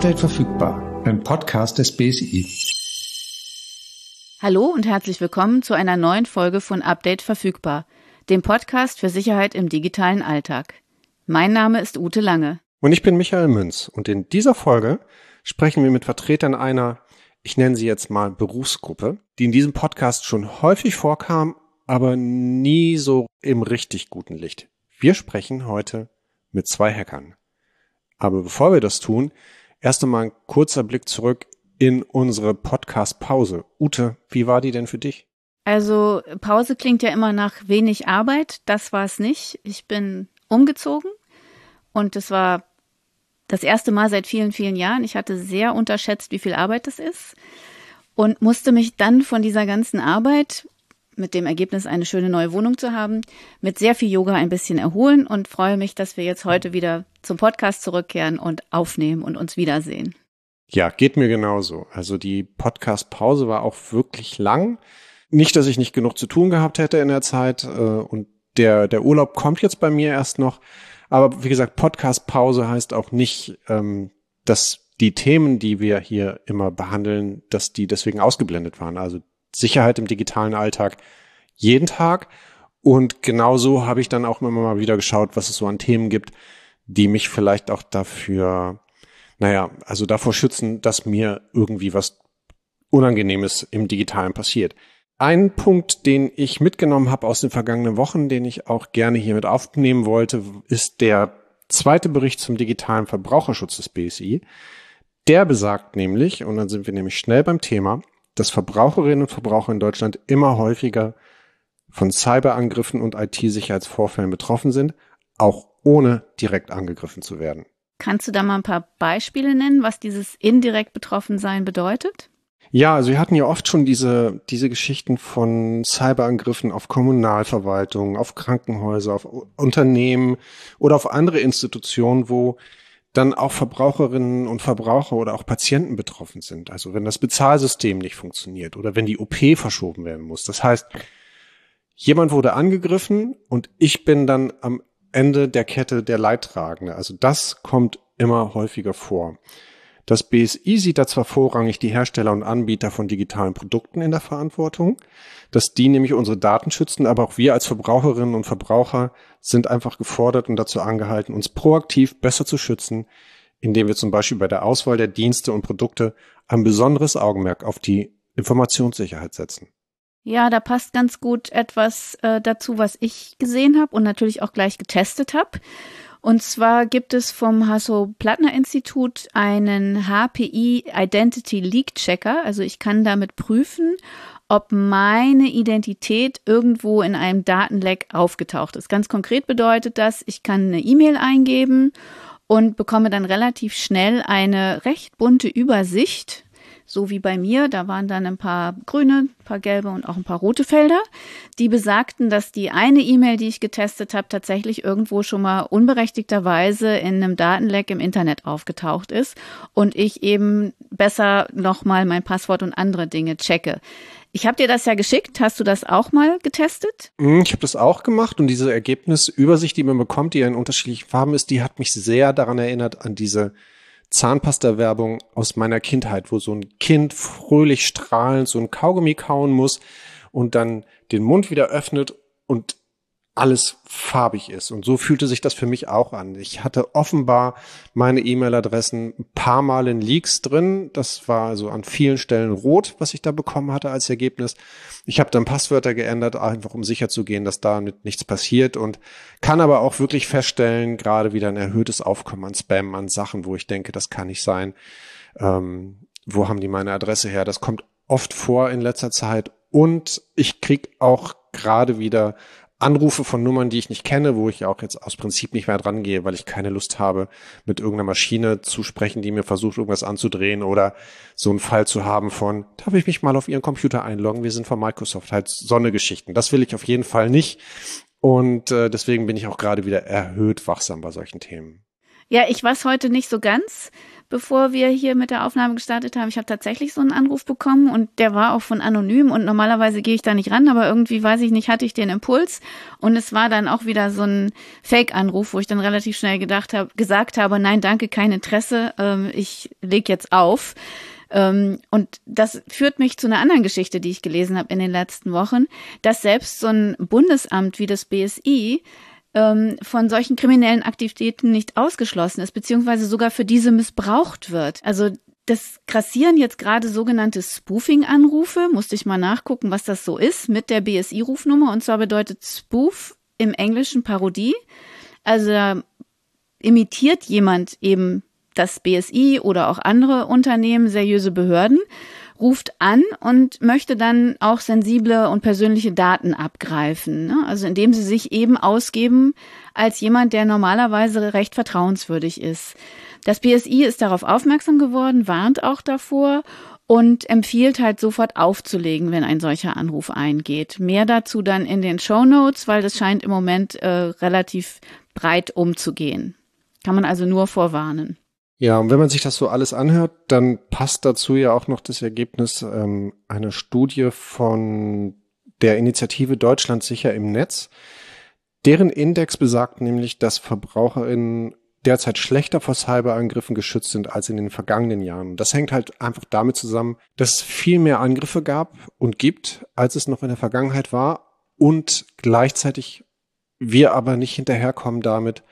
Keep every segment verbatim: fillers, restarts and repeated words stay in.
Update verfügbar, ein Podcast des B S I. Hallo und herzlich willkommen zu einer neuen Folge von Update verfügbar, dem Podcast für Sicherheit im digitalen Alltag. Mein Name ist Ute Lange. Und ich bin Michael Münz und in dieser Folge sprechen wir mit Vertretern einer, ich nenne sie jetzt mal Berufsgruppe, die in diesem Podcast schon häufig vorkam, aber nie so im richtig guten Licht. Wir sprechen heute mit zwei Hackern. Aber bevor wir das tun, erst einmal ein kurzer Blick zurück in unsere Podcast-Pause. Ute, wie war die denn für dich? Also Pause klingt ja immer nach wenig Arbeit. Das war es nicht. Ich bin umgezogen und es war das erste Mal seit vielen, vielen Jahren. Ich hatte sehr unterschätzt, wie viel Arbeit das ist und musste mich dann von dieser ganzen Arbeit mit dem Ergebnis, eine schöne neue Wohnung zu haben, mit sehr viel Yoga ein bisschen erholen und freue mich, dass wir jetzt heute wieder zum Podcast zurückkehren und aufnehmen und uns wiedersehen. Ja, geht mir genauso. Also die Podcast-Pause war auch wirklich lang. Nicht, dass ich nicht genug zu tun gehabt hätte in der Zeit und der, der Urlaub kommt jetzt bei mir erst noch. Aber wie gesagt, Podcast-Pause heißt auch nicht, dass die Themen, die wir hier immer behandeln, dass die deswegen ausgeblendet waren. Also Sicherheit im digitalen Alltag jeden Tag. Und genauso habe ich dann auch immer mal wieder geschaut, was es so an Themen gibt, die mich vielleicht auch dafür, naja, also davor schützen, dass mir irgendwie was Unangenehmes im Digitalen passiert. Ein Punkt, den ich mitgenommen habe aus den vergangenen Wochen, den ich auch gerne hier mit aufnehmen wollte, ist der zweite Bericht zum digitalen Verbraucherschutz des B S I. Der besagt nämlich, und dann sind wir nämlich schnell beim Thema, dass Verbraucherinnen und Verbraucher in Deutschland immer häufiger von Cyberangriffen und I T-Sicherheitsvorfällen betroffen sind, auch ohne direkt angegriffen zu werden. Kannst du da mal ein paar Beispiele nennen, was dieses indirekt Betroffensein bedeutet? Ja, also wir hatten ja oft schon diese diese Geschichten von Cyberangriffen auf Kommunalverwaltungen, auf Krankenhäuser, auf Unternehmen oder auf andere Institutionen, wo dann auch Verbraucherinnen und Verbraucher oder auch Patienten betroffen sind. Also wenn das Bezahlsystem nicht funktioniert oder wenn die O P verschoben werden muss. Das heißt, jemand wurde angegriffen und ich bin dann am Ende der Kette der Leidtragende. Also das kommt immer häufiger vor. Das B S I sieht da zwar vorrangig die Hersteller und Anbieter von digitalen Produkten in der Verantwortung, dass die nämlich unsere Daten schützen, aber auch wir als Verbraucherinnen und Verbraucher sind einfach gefordert und dazu angehalten, uns proaktiv besser zu schützen, indem wir zum Beispiel bei der Auswahl der Dienste und Produkte ein besonderes Augenmerk auf die Informationssicherheit setzen. Ja, da passt ganz gut etwas äh, dazu, was ich gesehen habe und natürlich auch gleich getestet habe. Und zwar gibt es vom Hasso-Plattner-Institut einen H P I Identity Leak Checker. Also ich kann damit prüfen, ob meine Identität irgendwo in einem Datenleck aufgetaucht ist. Ganz konkret bedeutet das, ich kann eine E-Mail eingeben und bekomme dann relativ schnell eine recht bunte Übersicht. So wie bei mir, da waren dann ein paar grüne, ein paar gelbe und auch ein paar rote Felder, die besagten, dass die eine E-Mail, die ich getestet habe, tatsächlich irgendwo schon mal unberechtigterweise in einem Datenleck im Internet aufgetaucht ist und ich eben besser nochmal mein Passwort und andere Dinge checke. Ich habe dir das ja geschickt. Hast du das auch mal getestet? Ich habe das auch gemacht und diese Ergebnisübersicht, die man bekommt, die ja in unterschiedlichen Farben ist, die hat mich sehr daran erinnert, an diese Zahnpasta-Werbung aus meiner Kindheit, wo so ein Kind fröhlich strahlend so ein Kaugummi kauen muss und dann den Mund wieder öffnet und alles farbig ist. Und so fühlte sich das für mich auch an. Ich hatte offenbar meine E-Mail-Adressen ein paar Mal in Leaks drin. Das war also an vielen Stellen rot, was ich da bekommen hatte als Ergebnis. Ich habe dann Passwörter geändert, einfach um sicher zu gehen, dass damit nichts passiert und kann aber auch wirklich feststellen, gerade wieder ein erhöhtes Aufkommen an Spam, an Sachen, wo ich denke, das kann nicht sein. Ähm, wo haben die meine Adresse her? Das kommt oft vor in letzter Zeit und ich krieg auch gerade wieder Anrufe von Nummern, die ich nicht kenne, wo ich auch jetzt aus Prinzip nicht mehr dran gehe, weil ich keine Lust habe, mit irgendeiner Maschine zu sprechen, die mir versucht, irgendwas anzudrehen oder so einen Fall zu haben von, darf ich mich mal auf Ihren Computer einloggen? Wir sind von Microsoft, halt so eine Geschichten. Das will ich auf jeden Fall nicht und äh, deswegen bin ich auch gerade wieder erhöht wachsam bei solchen Themen. Ja, ich weiß heute nicht so ganz bevor wir hier mit der Aufnahme gestartet haben. Ich habe tatsächlich so einen Anruf bekommen und der war auch von anonym und normalerweise gehe ich da nicht ran, aber irgendwie, weiß ich nicht, hatte ich den Impuls und es war dann auch wieder so ein Fake-Anruf, wo ich dann relativ schnell gedacht habe, gesagt habe, nein, danke, kein Interesse, ähm, ich leg jetzt auf. Ähm, und das führt mich zu einer anderen Geschichte, die ich gelesen habe in den letzten Wochen, dass selbst so ein Bundesamt wie das B S I ähm, von solchen kriminellen Aktivitäten nicht ausgeschlossen ist, beziehungsweise sogar für diese missbraucht wird. Also das grassieren jetzt gerade sogenannte Spoofing-Anrufe, musste ich mal nachgucken, was das so ist, mit der B S I-Rufnummer. Und zwar bedeutet Spoof im Englischen Parodie. Also da imitiert jemand eben das B S I oder auch andere Unternehmen, seriöse Behörden, ruft an und möchte dann auch sensible und persönliche Daten abgreifen. Ne? Also indem sie sich eben ausgeben als jemand, der normalerweise recht vertrauenswürdig ist. Das B S I ist darauf aufmerksam geworden, warnt auch davor und empfiehlt halt sofort aufzulegen, wenn ein solcher Anruf eingeht. Mehr dazu dann in den Shownotes, weil das scheint im Moment äh, relativ breit umzugehen. Kann man also nur vorwarnen. Ja, und wenn man sich das so alles anhört, dann passt dazu ja auch noch das Ergebnis ähm, einer Studie von der Initiative Deutschland sicher im Netz. Deren Index besagt nämlich, dass VerbraucherInnen derzeit schlechter vor Cyberangriffen geschützt sind als in den vergangenen Jahren. Das hängt halt einfach damit zusammen, dass es viel mehr Angriffe gab und gibt, als es noch in der Vergangenheit war und gleichzeitig wir aber nicht hinterherkommen damit,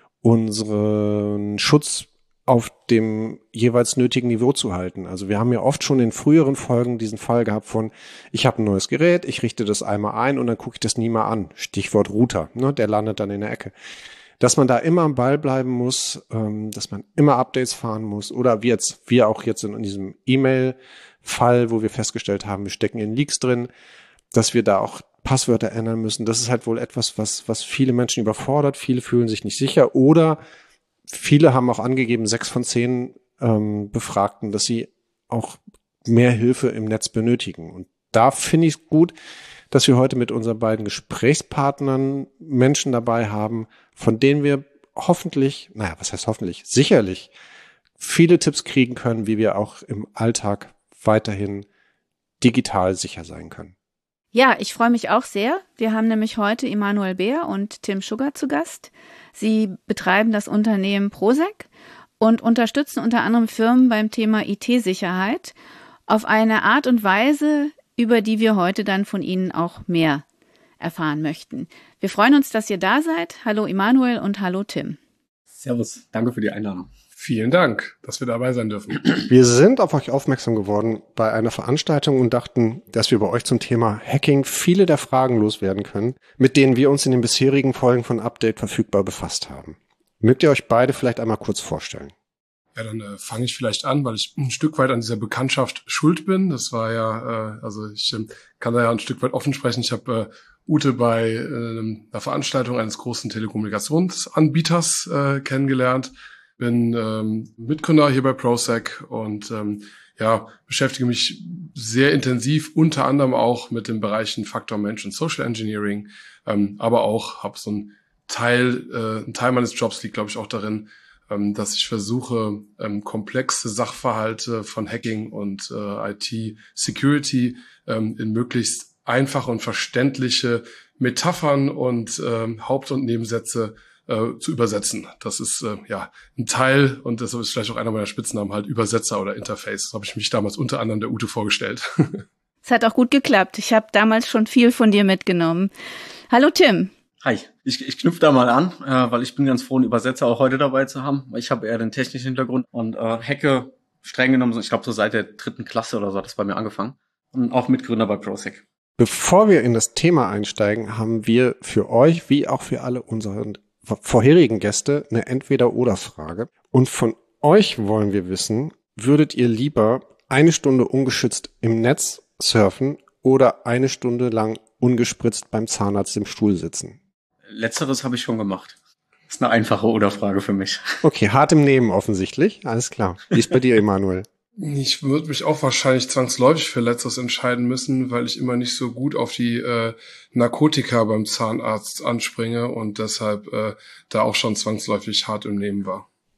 unseren Schutz auf dem jeweils nötigen Niveau zu halten. Also wir haben ja oft schon in früheren Folgen diesen Fall gehabt von, ich habe ein neues Gerät, ich richte das einmal ein und dann gucke ich das nie mal an. Stichwort Router, ne, der landet dann in der Ecke. Dass man da immer am Ball bleiben muss, ähm, dass man immer Updates fahren muss oder wie jetzt, wir auch jetzt in diesem E-Mail-Fall, wo wir festgestellt haben, wir stecken in Leaks drin, dass wir da auch Passwörter ändern müssen. Das ist halt wohl etwas, was, was viele Menschen überfordert. Viele fühlen sich nicht sicher oder viele haben auch angegeben, sechs von zehn ähm, Befragten, dass sie auch mehr Hilfe im Netz benötigen. Und da finde ich es gut, dass wir heute mit unseren beiden Gesprächspartnern Menschen dabei haben, von denen wir hoffentlich, naja, was heißt hoffentlich, sicherlich viele Tipps kriegen können, wie wir auch im Alltag weiterhin digital sicher sein können. Ja, ich freue mich auch sehr. Wir haben nämlich heute Emanuel Beer und Tim Sugar zu Gast. Sie betreiben das Unternehmen Proseq und unterstützen unter anderem Firmen beim Thema I T-Sicherheit auf eine Art und Weise, über die wir heute dann von Ihnen auch mehr erfahren möchten. Wir freuen uns, dass ihr da seid. Hallo Emanuel und hallo Tim. Servus, danke für die Einladung. Vielen Dank, dass wir dabei sein dürfen. Wir sind auf euch aufmerksam geworden bei einer Veranstaltung und dachten, dass wir bei euch zum Thema Hacking viele der Fragen loswerden können, mit denen wir uns in den bisherigen Folgen von Update verfügbar befasst haben. Mögt ihr euch beide vielleicht einmal kurz vorstellen? Ja, dann äh, fange ich vielleicht an, weil ich ein Stück weit an dieser Bekanntschaft schuld bin. Das war ja, äh, also ich äh, kann da ja ein Stück weit offen sprechen. Ich habe äh, Ute bei äh, einer Veranstaltung eines großen Telekommunikationsanbieters äh, kennengelernt. Bin ähm, Mitgründer hier bei Proseq und ähm, ja beschäftige mich sehr intensiv unter anderem auch mit den Bereichen Faktor Mensch und Social Engineering, ähm, aber auch habe so ein Teil, äh, ein Teil meines Jobs liegt, glaube ich, auch darin, ähm, dass ich versuche, ähm, komplexe Sachverhalte von Hacking und äh, I T-Security ähm, in möglichst einfache und verständliche Metaphern und ähm, Haupt- und Nebensätze zu übersetzen. Das ist äh, ja ein Teil und das ist vielleicht auch einer meiner Spitznamen, halt Übersetzer oder Interface. Das habe ich mich damals unter anderem der Ute vorgestellt. Es hat auch gut geklappt. Ich habe damals schon viel von dir mitgenommen. Hallo Tim. Hi, ich, ich knüpfe da mal an, äh, weil ich bin ganz froh, einen Übersetzer auch heute dabei zu haben. Ich habe eher den technischen Hintergrund und äh, hacke streng genommen, ich glaube so seit der dritten Klasse oder so hat das bei mir angefangen. Und auch Mitgründer bei Proseq. Bevor wir in das Thema einsteigen, haben wir für euch, wie auch für alle unsere vorherigen Gäste, eine Entweder-oder-Frage. Und von euch wollen wir wissen, würdet ihr lieber eine Stunde ungeschützt im Netz surfen oder eine Stunde lang ungespritzt beim Zahnarzt im Stuhl sitzen? Letzteres habe ich schon gemacht. Das ist eine einfache Oder-Frage für mich. Okay, hart im Nehmen offensichtlich. Alles klar. Wie ist bei dir, Emanuel? Ich würde mich auch wahrscheinlich zwangsläufig für Letzteres entscheiden müssen, weil ich immer nicht so gut auf die äh, Narkotika beim Zahnarzt anspringe und deshalb äh, da auch schon zwangsläufig hart im Nehmen war.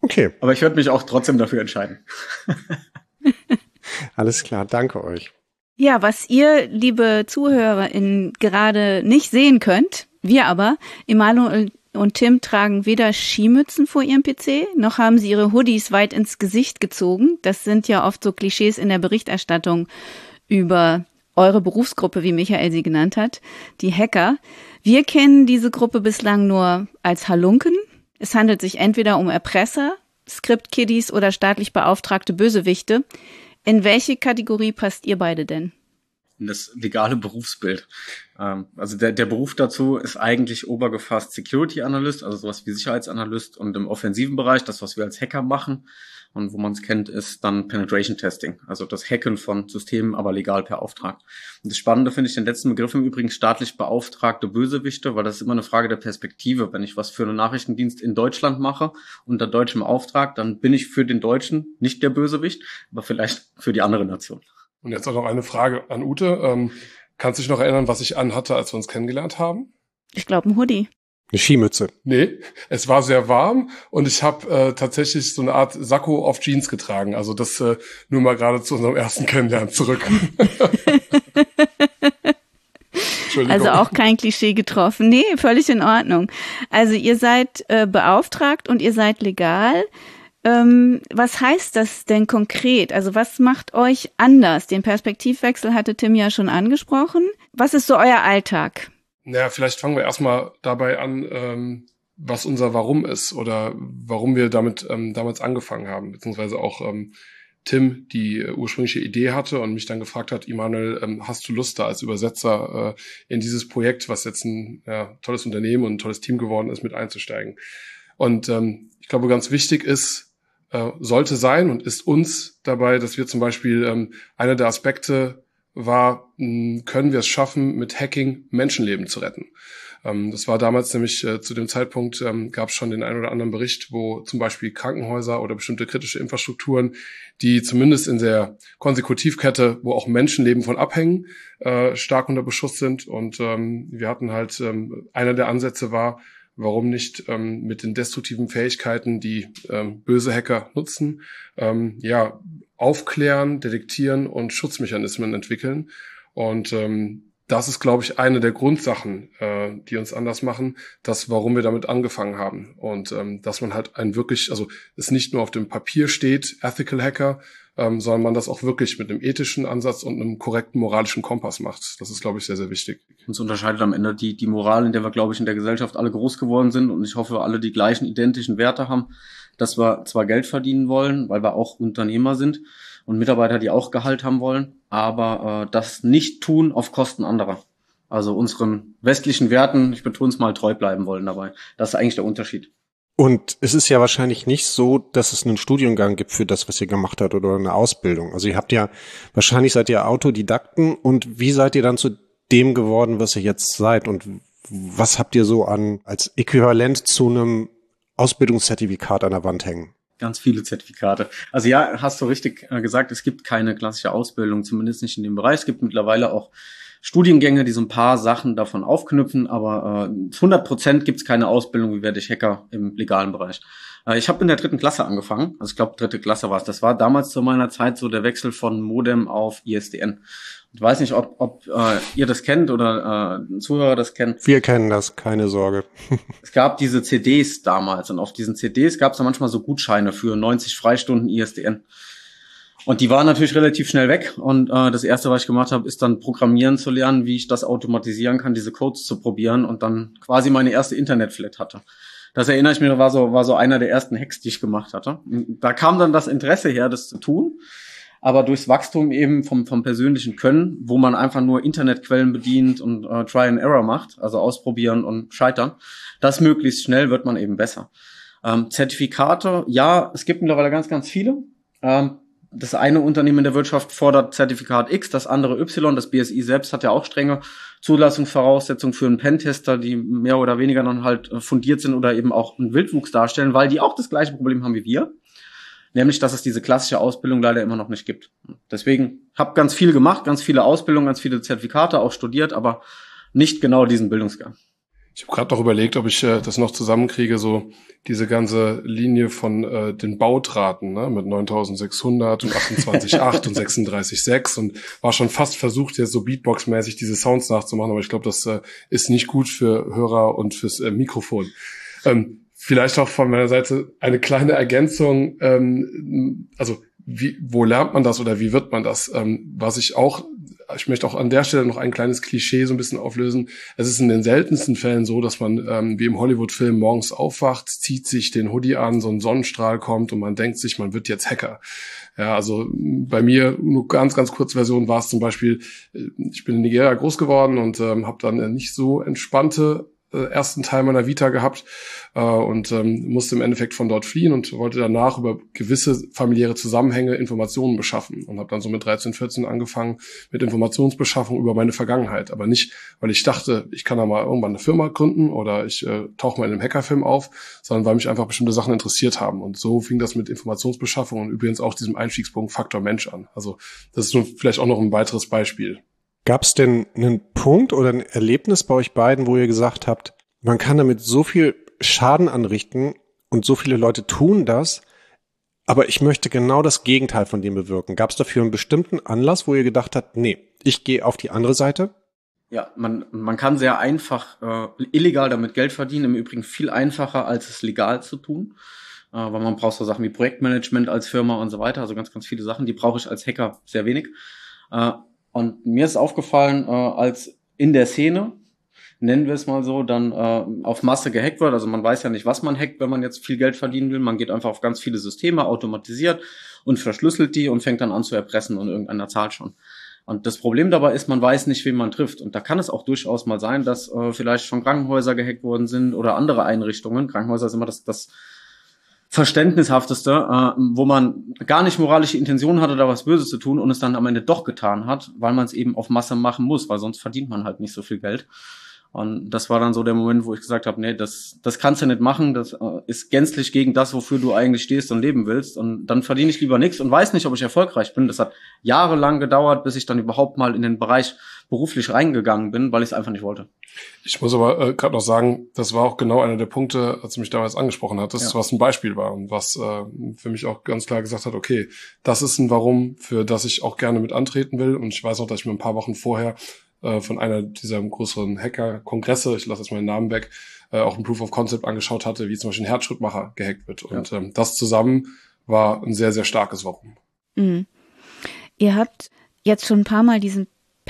Okay. Aber ich würde mich auch trotzdem dafür entscheiden. Alles klar, danke euch. Ja, was ihr, liebe ZuhörerInnen, gerade nicht sehen könnt, wir aber, Emanuel und Tim tragen weder Skimützen vor ihrem P C, noch haben sie ihre Hoodies weit ins Gesicht gezogen. Das sind ja oft so Klischees in der Berichterstattung über eure Berufsgruppe, wie Michael sie genannt hat, die Hacker. Wir kennen diese Gruppe bislang nur als Halunken. Es handelt sich entweder um Erpresser, Script-Kiddies oder staatlich beauftragte Bösewichte. In welche Kategorie passt ihr beide denn? Das legale Berufsbild. Ähm, also der, der Beruf dazu ist eigentlich obergefasst Security Analyst, also sowas wie Sicherheitsanalyst, und im offensiven Bereich, das, was wir als Hacker machen und wo man es kennt, ist dann Penetration Testing, also das Hacken von Systemen, aber legal per Auftrag. Und das Spannende finde ich den letzten Begriff im Übrigen staatlich beauftragte Bösewichte, weil das ist immer eine Frage der Perspektive. Wenn ich was für einen Nachrichtendienst in Deutschland mache, unter deutschem Auftrag, dann bin ich für den Deutschen nicht der Bösewicht, aber vielleicht für die andere Nation. Und jetzt auch noch eine Frage an Ute. Ähm, kannst du dich noch erinnern, was ich anhatte, als wir uns kennengelernt haben? Ich glaube, ein Hoodie. Eine Skimütze. Nee, es war sehr warm und ich habe äh, tatsächlich so eine Art Sakko auf Jeans getragen. Also das äh, nur mal gerade zu unserem ersten Kennenlernen zurück. Also auch kein Klischee getroffen. Nee, völlig in Ordnung. Also ihr seid äh, beauftragt und ihr seid legal. Ähm, was heißt das denn konkret? Also was macht euch anders? Den Perspektivwechsel hatte Tim ja schon angesprochen. Was ist so euer Alltag? Naja, vielleicht fangen wir erstmal dabei an, ähm, was unser Warum ist oder warum wir damit ähm, damals angefangen haben, beziehungsweise auch ähm, Tim die äh, ursprüngliche Idee hatte und mich dann gefragt hat, Emanuel, ähm, hast du Lust da als Übersetzer äh, in dieses Projekt, was jetzt ein ja, tolles Unternehmen und ein tolles Team geworden ist, mit einzusteigen? Und ähm, ich glaube, ganz wichtig ist, äh, sollte sein und ist uns dabei, dass wir zum Beispiel ähm, einer der Aspekte war, mh, können wir es schaffen, mit Hacking Menschenleben zu retten. Ähm, das war damals nämlich äh, zu dem Zeitpunkt, ähm, gab es schon den einen oder anderen Bericht, wo zum Beispiel Krankenhäuser oder bestimmte kritische Infrastrukturen, die zumindest in der Konsekutivkette, wo auch Menschenleben von abhängen, äh, stark unter Beschuss sind. Und ähm, wir hatten halt, ähm, einer der Ansätze war, warum nicht ähm, mit den destruktiven Fähigkeiten, die ähm, böse Hacker nutzen, ähm, ja, aufklären, detektieren und Schutzmechanismen entwickeln. Und ähm, das ist, glaube ich, eine der Grundsachen, äh, die uns anders machen, das, warum wir damit angefangen haben. Und ähm, dass man halt ein wirklich, also es nicht nur auf dem Papier steht, Ethical Hacker, ähm, sondern man das auch wirklich mit einem ethischen Ansatz und einem korrekten moralischen Kompass macht. Das ist, glaube ich, sehr, sehr wichtig. Uns unterscheidet am Ende die, die Moral, in der wir, glaube ich, in der Gesellschaft alle groß geworden sind. Und ich hoffe, alle die gleichen identischen Werte haben, dass wir zwar Geld verdienen wollen, weil wir auch Unternehmer sind und Mitarbeiter, die auch Gehalt haben wollen, aber äh, das nicht tun auf Kosten anderer. Also unseren westlichen Werten, ich betone es mal, treu bleiben wollen dabei. Das ist eigentlich der Unterschied. Und es ist ja wahrscheinlich nicht so, dass es einen Studiengang gibt für das, was ihr gemacht habt oder eine Ausbildung. Also ihr habt ja, wahrscheinlich seid ihr Autodidakten, und wie seid ihr dann zu dem geworden, was ihr jetzt seid, und was habt ihr so an als Äquivalent zu einem Ausbildungszertifikat an der Wand hängen? Ganz viele Zertifikate. Also ja, hast du richtig äh, gesagt, es gibt keine klassische Ausbildung, zumindest nicht in dem Bereich. Es gibt mittlerweile auch Studiengänge, die so ein paar Sachen davon aufknüpfen, aber äh, hundert Prozent gibt es keine Ausbildung, wie werde ich Hacker im legalen Bereich. Äh, ich habe in der dritten Klasse angefangen, also ich glaube dritte Klasse war es. Das war damals zu meiner Zeit so der Wechsel von Modem auf I S D N. Ich weiß nicht, ob, ob äh, ihr das kennt oder äh, Zuhörer das kennen. Wir kennen das, keine Sorge. Es gab diese C Ds damals, und auf diesen C Ds gab es dann manchmal so Gutscheine für neunzig Freistunden I S D N. Und die waren natürlich relativ schnell weg, und äh, das erste, was ich gemacht habe, ist dann Programmieren zu lernen, wie ich das automatisieren kann, diese Codes zu probieren, und dann quasi meine erste Internetflat hatte. Das erinnere ich mich, war so war so einer der ersten Hacks, die ich gemacht hatte. Da kam dann das Interesse her, das zu tun. Aber durchs Wachstum eben vom, vom persönlichen Können, wo man einfach nur Internetquellen bedient und äh, Try and Error macht, also ausprobieren und scheitern, das möglichst schnell, wird man eben besser. Ähm, Zertifikate, ja, es gibt mittlerweile ganz, ganz viele. Ähm, das eine Unternehmen in der Wirtschaft fordert Zertifikat X, das andere Y. Das B S I selbst hat ja auch strenge Zulassungsvoraussetzungen für einen Pentester, die mehr oder weniger dann halt fundiert sind oder eben auch einen Wildwuchs darstellen, weil die auch das gleiche Problem haben wie wir. Nämlich, dass es diese klassische Ausbildung leider immer noch nicht gibt. Deswegen habe ganz viel gemacht, ganz viele Ausbildungen, ganz viele Zertifikate auch studiert, aber nicht genau diesen Bildungsgang. Ich habe gerade noch überlegt, ob ich äh, das noch zusammenkriege, so diese ganze Linie von äh, den Bautraten, ne, mit neuntausendsechshundert und achtundzwanzig Komma acht und sechsunddreißig Komma sechs und war schon fast versucht, jetzt so Beatbox-mäßig diese Sounds nachzumachen, aber ich glaube, das äh, ist nicht gut für Hörer und fürs äh, Mikrofon. Ähm, vielleicht auch von meiner Seite eine kleine Ergänzung, ähm, also wie, wo lernt man das oder wie wird man das? Ähm, was ich auch Ich möchte auch an der Stelle noch ein kleines Klischee so ein bisschen auflösen. Es ist in den seltensten Fällen so, dass man ähm, wie im Hollywood-Film morgens aufwacht, zieht sich den Hoodie an, so ein Sonnenstrahl kommt und man denkt sich, man wird jetzt Hacker. Ja, also bei mir, nur ganz, ganz kurze Version war es zum Beispiel, ich bin in Nigeria groß geworden und ähm, habe dann nicht so entspannte äh, ersten Teil meiner Vita gehabt äh, und ähm, musste im Endeffekt von dort fliehen und wollte danach über gewisse familiäre Zusammenhänge Informationen beschaffen und habe dann so mit dreizehn, vierzehn angefangen mit Informationsbeschaffung über meine Vergangenheit, aber nicht, weil ich dachte, ich kann da mal irgendwann eine Firma gründen oder ich äh, tauche mal in einem Hackerfilm auf, sondern weil mich einfach bestimmte Sachen interessiert haben und so fing das mit Informationsbeschaffung und übrigens auch diesem Einstiegspunkt Faktor Mensch an. Also das ist nun vielleicht auch noch ein weiteres Beispiel. Gab es denn einen Punkt oder ein Erlebnis bei euch beiden, wo ihr gesagt habt, man kann damit so viel Schaden anrichten und so viele Leute tun das, aber ich möchte genau das Gegenteil von dem bewirken. Gab es dafür einen bestimmten Anlass, wo ihr gedacht habt, nee, ich gehe auf die andere Seite? Ja, man man kann sehr einfach äh, illegal damit Geld verdienen, im Übrigen viel einfacher, als es legal zu tun, äh, weil man braucht so Sachen wie Projektmanagement als Firma und so weiter, also ganz, ganz viele Sachen, die brauche ich als Hacker sehr wenig. Äh, Und mir ist aufgefallen, äh, als in der Szene, nennen wir es mal so, dann äh, auf Masse gehackt wird. Also man weiß ja nicht, was man hackt, wenn man jetzt viel Geld verdienen will. Man geht einfach auf ganz viele Systeme, automatisiert und verschlüsselt die und fängt dann an zu erpressen und irgendeiner zahlt schon. Und das Problem dabei ist, man weiß nicht, wen man trifft. Und da kann es auch durchaus mal sein, dass äh, vielleicht schon Krankenhäuser gehackt worden sind oder andere Einrichtungen. Krankenhäuser ist immer das, das Verständnishafteste, äh, wo man gar nicht moralische Intention hatte, da was Böses zu tun und es dann am Ende doch getan hat, weil man es eben auf Masse machen muss, weil sonst verdient man halt nicht so viel Geld. Und das war dann so der Moment, wo ich gesagt habe, nee, das das kannst du nicht machen, das äh, ist gänzlich gegen das, wofür du eigentlich stehst und leben willst. Und dann verdiene ich lieber nichts und weiß nicht, ob ich erfolgreich bin. Das hat jahrelang gedauert, bis ich dann überhaupt mal in den Bereich beruflich reingegangen bin, weil ich es einfach nicht wollte. Ich muss aber äh, gerade noch sagen, das war auch genau einer der Punkte, als du mich damals angesprochen hattest, ja, was ein Beispiel war und was äh, für mich auch ganz klar gesagt hat, okay, das ist ein Warum, für das ich auch gerne mit antreten will. Und ich weiß auch, dass ich mir ein paar Wochen vorher äh, von einer dieser größeren Hacker-Kongresse, ich lasse jetzt mal den Namen weg, äh, auch ein Proof of Concept angeschaut hatte, wie zum Beispiel ein Herzschrittmacher gehackt wird. Und ja, ähm, das zusammen war ein sehr, sehr starkes Warum. Mhm. Ihr habt jetzt schon ein paar Mal diesen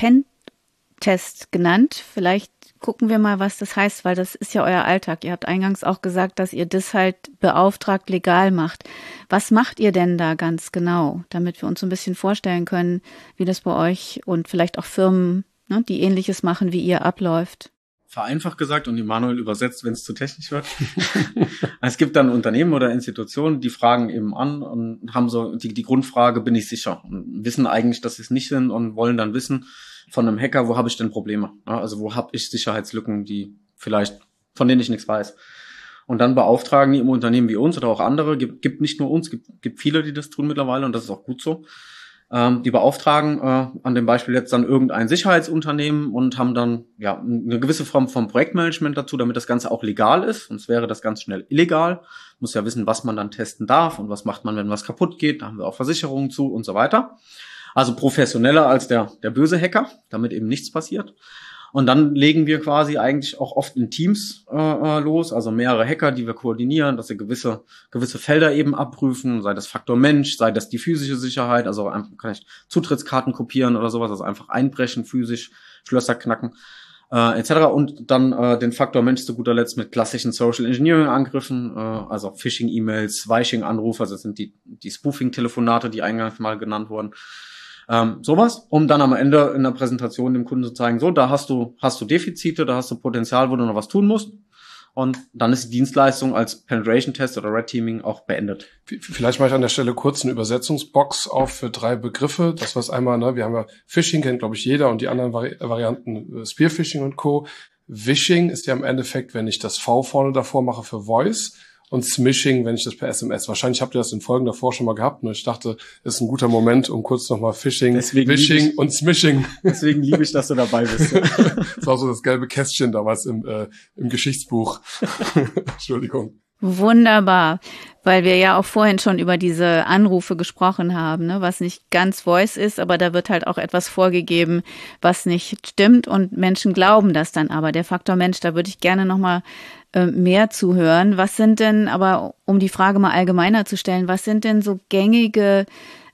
Pen-Test genannt. Vielleicht gucken wir mal, was das heißt, weil das ist ja euer Alltag. Ihr habt eingangs auch gesagt, dass ihr das halt beauftragt legal macht. Was macht ihr denn da ganz genau, damit wir uns so ein bisschen vorstellen können, wie das bei euch und vielleicht auch Firmen, ne, die Ähnliches machen wie ihr, abläuft? Vereinfacht gesagt und Immanuel übersetzt, wenn es zu technisch wird. Es gibt dann Unternehmen oder Institutionen, die fragen eben an und haben so die, die Grundfrage, bin ich sicher? Und wissen eigentlich, dass sie es nicht sind und wollen dann wissen von einem Hacker, wo habe ich denn Probleme? Ja, also wo habe ich Sicherheitslücken, die vielleicht, von denen ich nichts weiß? Und dann beauftragen die im Unternehmen wie uns oder auch andere, gibt, gibt nicht nur uns, gibt, gibt viele, die das tun mittlerweile und das ist auch gut so. Ähm, die beauftragen äh, an dem Beispiel jetzt dann irgendein Sicherheitsunternehmen und haben dann ja eine gewisse Form von Projektmanagement dazu, damit das Ganze auch legal ist. Sonst wäre das ganz schnell illegal. Muss ja wissen, was man dann testen darf und was macht man, wenn was kaputt geht. Da haben wir auch Versicherungen zu und so weiter. Also professioneller als der der böse Hacker, damit eben nichts passiert. Und dann legen wir quasi eigentlich auch oft in Teams äh, los, also mehrere Hacker, die wir koordinieren, dass sie gewisse gewisse Felder eben abprüfen, sei das Faktor Mensch, sei das die physische Sicherheit, also einfach kann ich Zutrittskarten kopieren oder sowas, also einfach einbrechen physisch, Schlösser knacken äh, et cetera. Und dann äh, den Faktor Mensch zu guter Letzt mit klassischen Social Engineering Angriffen, äh, also Phishing-E-Mails, Vishing-Anrufe, also das sind die die Spoofing-Telefonate, die eingangs mal genannt wurden. Ähm, sowas, um dann am Ende in der Präsentation dem Kunden zu zeigen, so, da hast du hast du Defizite, da hast du Potenzial, wo du noch was tun musst. Und dann ist die Dienstleistung als Penetration-Test oder Red Teaming auch beendet. Vielleicht mache ich an der Stelle kurz eine Übersetzungsbox auf für drei Begriffe. Das was einmal, ne, wir haben ja Phishing, kennt glaube ich jeder, und die anderen Vari- Varianten Spearphishing und Co. Vishing ist ja im Endeffekt, wenn ich das V vorne davor mache für Voice. und Smishing, wenn ich das per S M S. Wahrscheinlich habt ihr das in Folgen davor schon mal gehabt. Nur ich dachte, das ist ein guter Moment, um kurz nochmal Phishing, Phishing und Smishing. Deswegen liebe ich, dass du dabei bist. Das war so das gelbe Kästchen damals im, äh, im Geschichtsbuch. Entschuldigung. Wunderbar, weil wir ja auch vorhin schon über diese Anrufe gesprochen haben, ne, was nicht ganz Voice ist, aber da wird halt auch etwas vorgegeben, was nicht stimmt und Menschen glauben das dann aber. Der Faktor Mensch, da würde ich gerne nochmal äh, mehr zuhören. Was sind denn, aber um die Frage mal allgemeiner zu stellen, was sind denn so gängige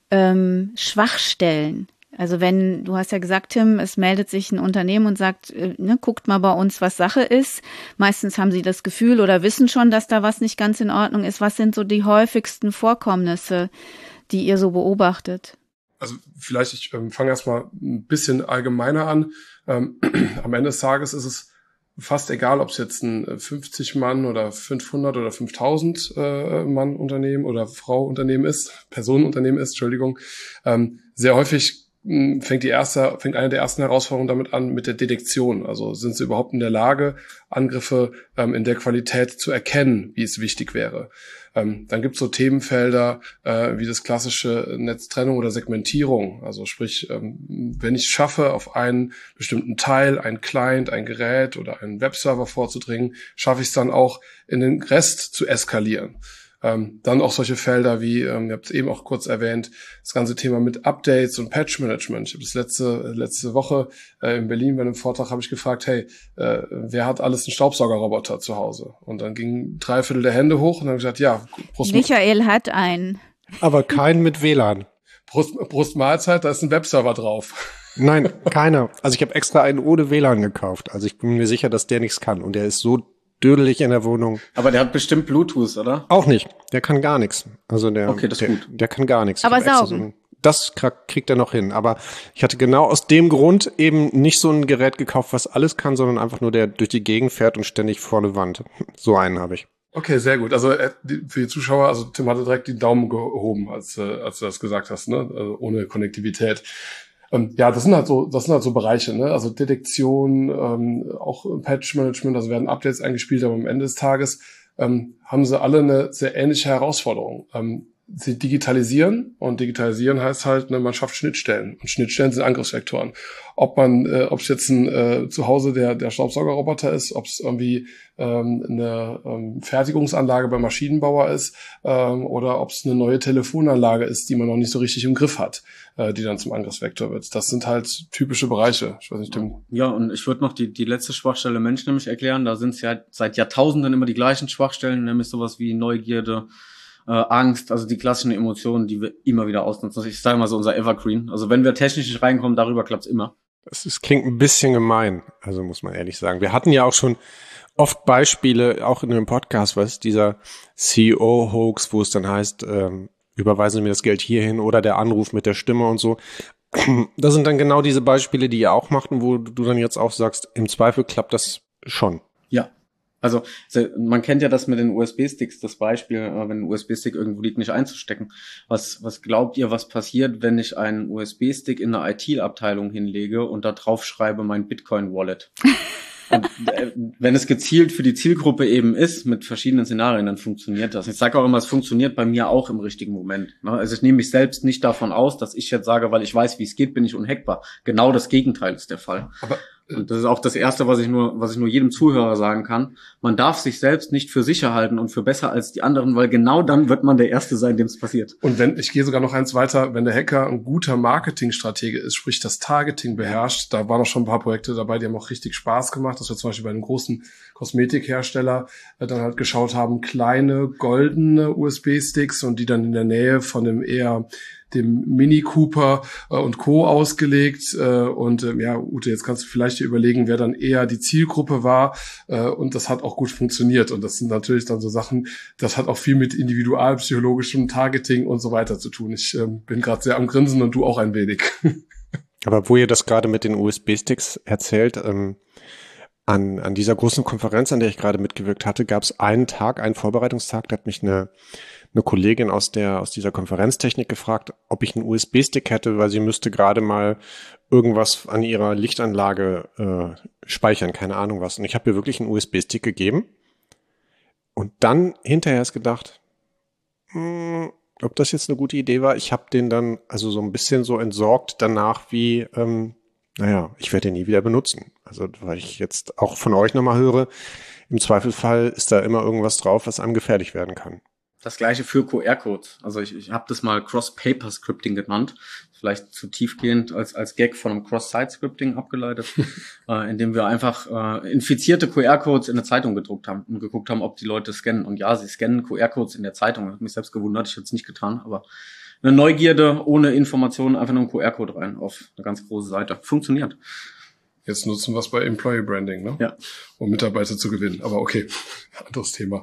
ähm, Schwachstellen? Also wenn, du hast ja gesagt, Tim, es meldet sich ein Unternehmen und sagt, ne, guckt mal bei uns, was Sache ist. Meistens haben sie das Gefühl oder wissen schon, dass da was nicht ganz in Ordnung ist. Was sind so die häufigsten Vorkommnisse, die ihr so beobachtet? Also vielleicht, ich ähm, fange erstmal ein bisschen allgemeiner an. Ähm, am Ende des Tages ist es fast egal, ob es jetzt ein fünfzig Mann oder fünfhundert oder fünftausend äh, Mann Unternehmen oder Frau Unternehmen ist, Personenunternehmen ist, Entschuldigung. Ähm, sehr häufig fängt die erste, fängt eine der ersten Herausforderungen damit an mit der Detektion. Also sind sie überhaupt in der Lage, Angriffe ähm, in der Qualität zu erkennen, wie es wichtig wäre. Ähm, dann gibt es so Themenfelder äh, wie das klassische Netztrennung oder Segmentierung. Also sprich, ähm, wenn ich schaffe, auf einen bestimmten Teil, ein Client, ein Gerät oder einen Webserver vorzudringen, schaffe ich es dann auch, in den Rest zu eskalieren. Ähm, dann auch solche Felder wie, ähm, ihr habt es eben auch kurz erwähnt, das ganze Thema mit Updates und Patch-Management. Ich habe das letzte letzte Woche äh, in Berlin bei einem Vortrag habe ich gefragt, hey, äh, wer hat alles einen Staubsaugerroboter zu Hause? Und dann gingen drei Viertel der Hände hoch und dann gesagt, ja, Brust, Michael hat einen. Aber keinen mit W L A N. Brust, Brustmahlzeit, da ist ein Webserver drauf. Nein, keiner. Also ich habe extra einen ohne W L A N gekauft. Also ich bin mir sicher, dass der nichts kann. Und der ist so dödelig in der Wohnung. Aber der hat bestimmt Bluetooth, oder? Auch nicht. Der kann gar nichts. Also der, okay, das ist der, gut. der kann gar nichts. Aber saugen. So, das kriegt er noch hin. Aber ich hatte genau aus dem Grund eben nicht so ein Gerät gekauft, was alles kann, sondern einfach nur der durch die Gegend fährt und ständig vor eine Wand. So einen habe ich. Okay, sehr gut. Also äh, die, für die Zuschauer, also Tim hatte direkt die Daumen gehoben, als, äh, als du das gesagt hast, ne? Also ohne Konnektivität. Ähm, ja, das sind halt so, das sind halt so Bereiche, ne? Also Detektion, ähm, auch Patch-Management, also werden Updates eingespielt, aber am Ende des Tages ähm, haben sie alle eine sehr ähnliche Herausforderung. Ähm, sie digitalisieren und digitalisieren heißt halt, ne, man schafft Schnittstellen und Schnittstellen sind Angriffsvektoren. Ob man, äh, ob es jetzt ein äh, zu Hause der der Staubsaugerroboter ist, ob es irgendwie ähm, eine ähm, Fertigungsanlage beim Maschinenbauer ist ähm, oder ob es eine neue Telefonanlage ist, die man noch nicht so richtig im Griff hat, äh, die dann zum Angriffsvektor wird. Das sind halt typische Bereiche. Ich weiß nicht, Tim. Ja, und ich würde noch die die letzte Schwachstelle Mensch nämlich erklären. Da sind es ja seit Jahrtausenden immer die gleichen Schwachstellen, nämlich sowas wie Neugierde, Äh, Angst, also die klassischen Emotionen, die wir immer wieder ausnutzen. Ich sage mal so unser Evergreen. Also wenn wir technisch nicht reinkommen, darüber klappt's immer. Das ist, klingt ein bisschen gemein, also muss man ehrlich sagen. Wir hatten ja auch schon oft Beispiele, auch in einem Podcast, was dieser C E O-Hoax, wo es dann heißt, ähm, überweisen Sie mir das Geld hierhin oder der Anruf mit der Stimme und so. Das sind dann genau diese Beispiele, die ihr auch macht und wo du dann jetzt auch sagst, im Zweifel klappt das schon. Ja. Also man kennt ja das mit den U S B-Sticks, das Beispiel, wenn ein U S B-Stick irgendwo liegt, nicht einzustecken. Was was glaubt ihr, was passiert, wenn ich einen U S B-Stick in eine I T-Abteilung hinlege und da drauf schreibe mein Bitcoin-Wallet? Und äh, wenn es gezielt für die Zielgruppe eben ist, mit verschiedenen Szenarien, dann funktioniert das. Ich sage auch immer, es funktioniert bei mir auch im richtigen Moment. Also ich nehme mich selbst nicht davon aus, dass ich jetzt sage, weil ich weiß, wie es geht, bin ich unhackbar. Genau das Gegenteil ist der Fall. Aber und das ist auch das Erste, was ich nur, was ich nur jedem Zuhörer sagen kann. Man darf sich selbst nicht für sicher halten und für besser als die anderen, weil genau dann wird man der Erste sein, dem es passiert. Und wenn, ich gehe sogar noch eins weiter, wenn der Hacker ein guter Marketingstratege ist, sprich das Targeting beherrscht, da waren auch schon ein paar Projekte dabei, die haben auch richtig Spaß gemacht, dass wir zum Beispiel bei einem großen Kosmetikhersteller äh, dann halt geschaut haben, kleine goldene U S B-Sticks und die dann in der Nähe von dem eher dem Mini Cooper äh, und Co. ausgelegt äh, und äh, ja, Ute, jetzt kannst du vielleicht dir überlegen, wer dann eher die Zielgruppe war äh, und das hat auch gut funktioniert und das sind natürlich dann so Sachen, das hat auch viel mit individualpsychologischem Targeting und so weiter zu tun. Ich äh, bin gerade sehr am Grinsen und du auch ein wenig. Aber wo ihr das gerade mit den U S B-Sticks erzählt, ähm, an, an dieser großen Konferenz, an der ich gerade mitgewirkt hatte, gab es einen Tag, einen Vorbereitungstag, da hat mich eine eine Kollegin aus der aus dieser Konferenztechnik gefragt, ob ich einen U S B-Stick hätte, weil sie müsste gerade mal irgendwas an ihrer Lichtanlage äh, speichern, keine Ahnung was. Und ich habe ihr wirklich einen U S B-Stick gegeben Und dann hinterher ist gedacht, hm, ob das jetzt eine gute Idee war. Ich habe den dann also so ein bisschen so entsorgt danach wie, ähm, naja, ich werde den nie wieder benutzen. Also weil ich jetzt auch von euch nochmal höre, im Zweifelsfall ist da immer irgendwas drauf, was einem gefährlich werden kann. Das gleiche für Q R-Codes. Also ich, ich habe das mal Cross-Paper-Scripting genannt. Vielleicht zu tiefgehend als als Gag von einem Cross-Site-Scripting abgeleitet, äh, indem wir einfach äh, infizierte Q R-Codes in der Zeitung gedruckt haben und geguckt haben, ob die Leute scannen. Und ja, sie scannen Q R-Codes in der Zeitung. Das hat mich selbst gewundert, ich hätte es nicht getan. Aber eine Neugierde ohne Informationen, einfach nur einen Q R-Code rein auf eine ganz große Seite. Funktioniert. Jetzt nutzen wir es bei Employee Branding, ne? Ja. Um Mitarbeiter zu gewinnen. Aber okay, anderes Thema.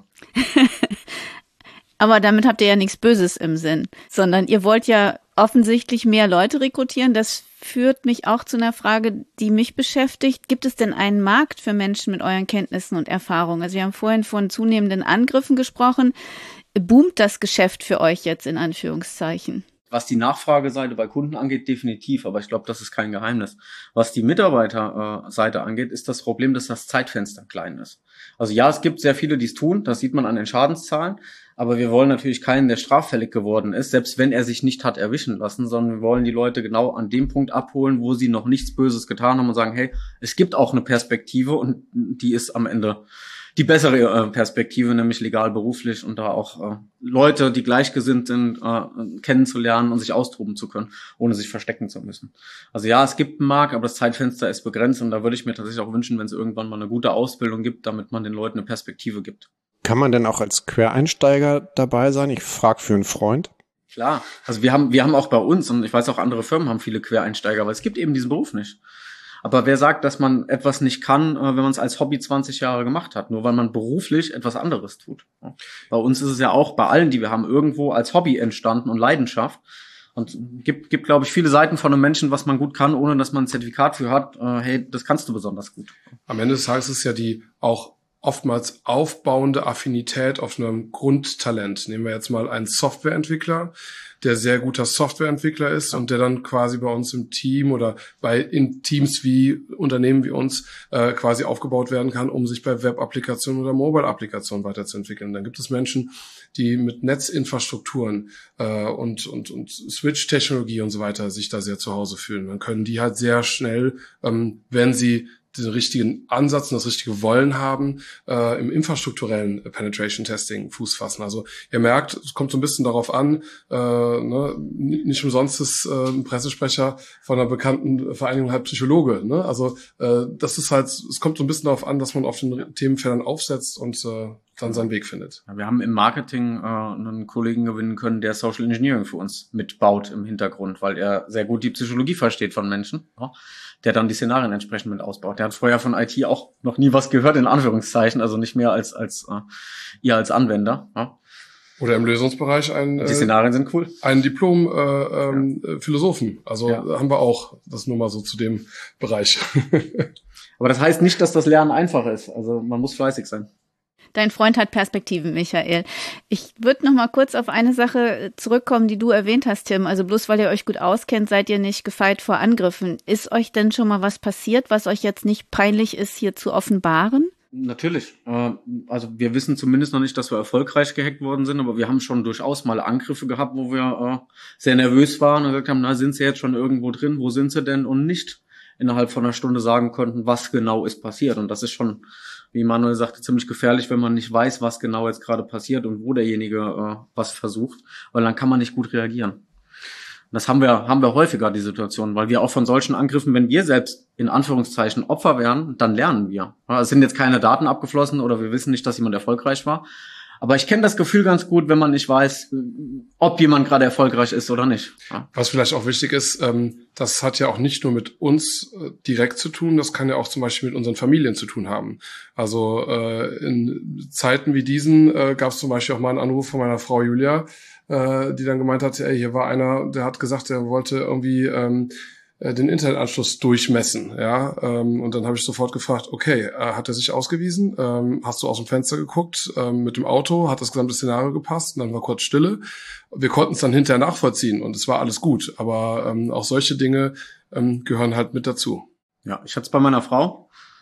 Aber damit habt ihr ja nichts Böses im Sinn, sondern ihr wollt ja offensichtlich mehr Leute rekrutieren. Das führt mich auch zu einer Frage, die mich beschäftigt. Gibt es denn einen Markt für Menschen mit euren Kenntnissen und Erfahrungen? Also wir haben vorhin von zunehmenden Angriffen gesprochen. Boomt das Geschäft für euch jetzt in Anführungszeichen? Was die Nachfrageseite bei Kunden angeht, definitiv, aber ich glaube, das ist kein Geheimnis. Was die Mitarbeiterseite angeht, ist das Problem, dass das Zeitfenster klein ist. Also ja, es gibt sehr viele, die es tun, das sieht man an den Schadenszahlen, aber wir wollen natürlich keinen, der straffällig geworden ist, selbst wenn er sich nicht hat erwischen lassen, sondern wir wollen die Leute genau an dem Punkt abholen, wo sie noch nichts Böses getan haben und sagen, hey, es gibt auch eine Perspektive und die ist am Ende die bessere äh, Perspektive, nämlich legal beruflich und da auch äh, Leute, die gleichgesinnt sind, äh, kennenzulernen und sich austoben zu können, ohne sich verstecken zu müssen. Also ja, es gibt einen Markt, aber das Zeitfenster ist begrenzt und da würde ich mir tatsächlich auch wünschen, wenn es irgendwann mal eine gute Ausbildung gibt, damit man den Leuten eine Perspektive gibt. Kann man denn auch als Quereinsteiger dabei sein? Ich frage für einen Freund. Klar, also wir haben wir haben auch bei uns, und ich weiß auch andere Firmen haben viele Quereinsteiger, aber es gibt eben diesen Beruf nicht. Aber wer sagt, dass man etwas nicht kann, wenn man es als Hobby zwanzig Jahre gemacht hat, nur weil man beruflich etwas anderes tut? Bei uns ist es ja auch, bei allen, die wir haben, irgendwo als Hobby entstanden und Leidenschaft. Und gibt, gibt, glaube ich, viele Seiten von einem Menschen, was man gut kann, ohne dass man ein Zertifikat für hat. Hey, das kannst du besonders gut. Am Ende des Tages ist ja die auch oftmals aufbauende Affinität auf einem Grundtalent. Nehmen wir jetzt mal einen Softwareentwickler, der sehr guter Softwareentwickler ist und der dann quasi bei uns im Team oder bei in Teams wie Unternehmen wie uns äh, quasi aufgebaut werden kann, um sich bei Web-Applikationen oder Mobile-Applikationen weiterzuentwickeln. Dann gibt es Menschen, die mit Netzinfrastrukturen äh, und und und Switch-Technologie und so weiter sich da sehr zu Hause fühlen. Dann können die halt sehr schnell, ähm, wenn sie den richtigen Ansatz und das richtige Wollen haben, äh, im infrastrukturellen Penetration Testing Fuß fassen. Also ihr merkt, es kommt so ein bisschen darauf an, äh, ne, nicht umsonst ist äh, ein Pressesprecher von einer bekannten Vereinigung halt Psychologe. Ne? Also äh, das ist halt, es kommt so ein bisschen darauf an, dass man auf den Themenfeldern aufsetzt und äh, dann seinen Weg findet. Ja, wir haben im Marketing äh, einen Kollegen gewinnen können, der Social Engineering für uns mitbaut im Hintergrund, weil er sehr gut die Psychologie versteht von Menschen, ja, der dann die Szenarien entsprechend mit ausbaut. Der hat vorher von I T auch noch nie was gehört, in Anführungszeichen, also nicht mehr als als äh, ihr als Anwender. Ja. Oder im Lösungsbereich ein die Szenarien sind cool. Ein Diplom äh, ähm, ja. Philosophen. Also ja. haben wir auch. Das nur mal so zu dem Bereich. Aber das heißt nicht, dass das Lernen einfach ist. Also man muss fleißig sein. Dein Freund hat Perspektiven, Michael. Ich würde noch mal kurz auf eine Sache zurückkommen, die du erwähnt hast, Tim. Also bloß weil ihr euch gut auskennt, seid ihr nicht gefeit vor Angriffen. Ist euch denn schon mal was passiert, was euch jetzt nicht peinlich ist, hier zu offenbaren? Natürlich. Also wir wissen zumindest noch nicht, dass wir erfolgreich gehackt worden sind, aber wir haben schon durchaus mal Angriffe gehabt, wo wir sehr nervös waren und gesagt haben, na, sind sie jetzt schon irgendwo drin? Wo sind sie denn? Und nicht innerhalb von einer Stunde sagen konnten, was genau ist passiert. Und das ist schon, wie Manuel sagte, ziemlich gefährlich, wenn man nicht weiß, was genau jetzt gerade passiert und wo derjenige äh, was versucht, weil dann kann man nicht gut reagieren. Und das haben wir haben wir häufiger, die Situation, weil wir auch von solchen Angriffen, wenn wir selbst in Anführungszeichen Opfer wären, dann lernen wir. Ja, es sind jetzt keine Daten abgeflossen oder wir wissen nicht, dass jemand erfolgreich war. Aber ich kenne das Gefühl ganz gut, wenn man nicht weiß, ob jemand gerade erfolgreich ist oder nicht. Ja. Was vielleicht auch wichtig ist, ähm, das hat ja auch nicht nur mit uns äh, direkt zu tun, das kann ja auch zum Beispiel mit unseren Familien zu tun haben. Also äh, in Zeiten wie diesen äh, gab es zum Beispiel auch mal einen Anruf von meiner Frau Julia, äh, die dann gemeint hat, ey, hier war einer, der hat gesagt, er wollte irgendwie ähm, den Internetanschluss durchmessen, ja, ähm, und dann habe ich sofort gefragt, okay, äh, hat er sich ausgewiesen? Ähm, hast du aus dem Fenster geguckt ähm, mit dem Auto? Hat das gesamte Szenario gepasst? Und dann war kurz Stille. Wir konnten es dann hinterher nachvollziehen und es war alles gut, aber ähm, auch solche Dinge ähm, gehören halt mit dazu. Ja, ich hatte es bei meiner Frau.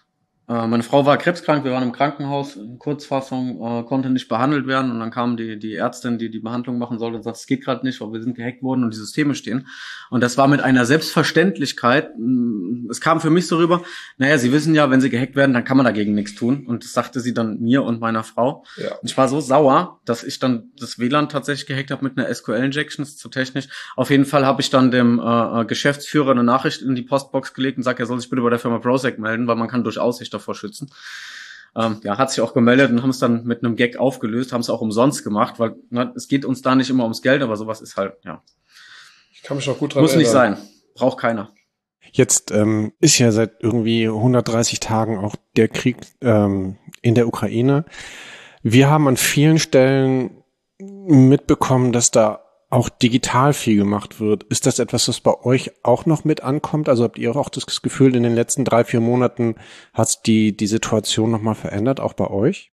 Äh, meine Frau war krebskrank, wir waren im Krankenhaus, in Kurzfassung, äh, konnte nicht behandelt werden und dann kam die die Ärztin, die die Behandlung machen sollte und sagt, es geht gerade nicht, weil wir sind gehackt worden und die Systeme stehen. Und das war mit einer Selbstverständlichkeit, mh, es kam für mich so rüber, naja, Sie wissen ja, wenn Sie gehackt werden, dann kann man dagegen nichts tun. Und das sagte sie dann mir und meiner Frau. Ja. Und ich war so sauer, dass ich dann das W L A N tatsächlich gehackt habe mit einer S Q L-Injection, ist zu technisch. Auf jeden Fall habe ich dann dem äh, Geschäftsführer eine Nachricht in die Postbox gelegt und sagt, er soll sich bitte bei der Firma Prosec melden, weil man kann durchaus sich davor schützen. Ähm, ja, hat sich auch gemeldet und haben es dann mit einem Gag aufgelöst, haben es auch umsonst gemacht, weil na, es geht uns da nicht immer ums Geld, aber sowas ist halt, ja. Ich kann mich noch gut dran Muss erinnern. nicht sein. Braucht keiner. Jetzt ähm, ist ja seit irgendwie hundertdreißig Tagen auch der Krieg ähm, in der Ukraine. Wir haben an vielen Stellen mitbekommen, dass da auch digital viel gemacht wird. Ist das etwas, was bei euch auch noch mit ankommt? Also habt ihr auch das Gefühl, in den letzten drei, vier Monaten hat die die Situation nochmal verändert, auch bei euch?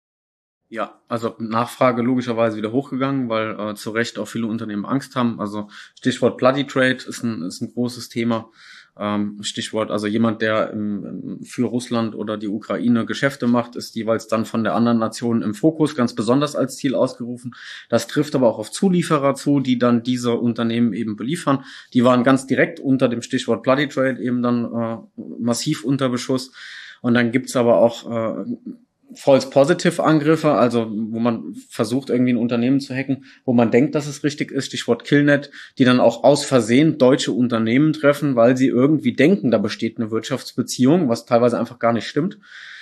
Ja, also Nachfrage logischerweise wieder hochgegangen, weil äh, zu Recht auch viele Unternehmen Angst haben. Also Stichwort Bloody Trade ist ein, ist ein großes Thema. Ähm, Stichwort, also jemand, der im, für Russland oder die Ukraine Geschäfte macht, ist jeweils dann von der anderen Nation im Fokus, ganz besonders als Ziel ausgerufen. Das trifft aber auch auf Zulieferer zu, die dann diese Unternehmen eben beliefern. Die waren ganz direkt unter dem Stichwort Bloody Trade eben dann äh, massiv unter Beschuss. Und dann gibt's aber auch äh, False-Positive-Angriffe, also wo man versucht, irgendwie ein Unternehmen zu hacken, wo man denkt, dass es richtig ist, Stichwort Killnet, die dann auch aus Versehen deutsche Unternehmen treffen, weil sie irgendwie denken, da besteht eine Wirtschaftsbeziehung, was teilweise einfach gar nicht stimmt.